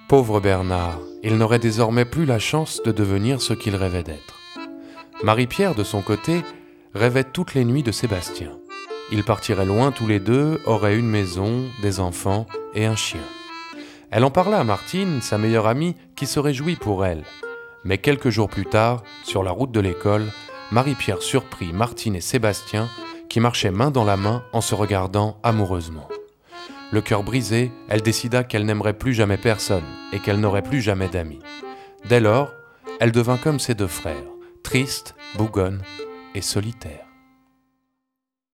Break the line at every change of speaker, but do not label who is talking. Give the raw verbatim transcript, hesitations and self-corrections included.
Pauvre Bernard, il n'aurait désormais plus la chance de devenir ce qu'il rêvait d'être. Marie-Pierre, de son côté, rêvait toutes les nuits de Sébastien. Ils partiraient loin tous les deux, auraient une maison, des enfants et un chien. Elle en parla à Martine, sa meilleure amie, qui se réjouit pour elle. Mais quelques jours plus tard, sur la route de l'école, Marie-Pierre surprit Martine et Sébastien qui marchaient main dans la main en se regardant amoureusement. Le cœur brisé, elle décida qu'elle n'aimerait plus jamais personne et qu'elle n'aurait plus jamais d'amis. Dès lors, elle devint comme ses deux frères, triste, bougonne et solitaire.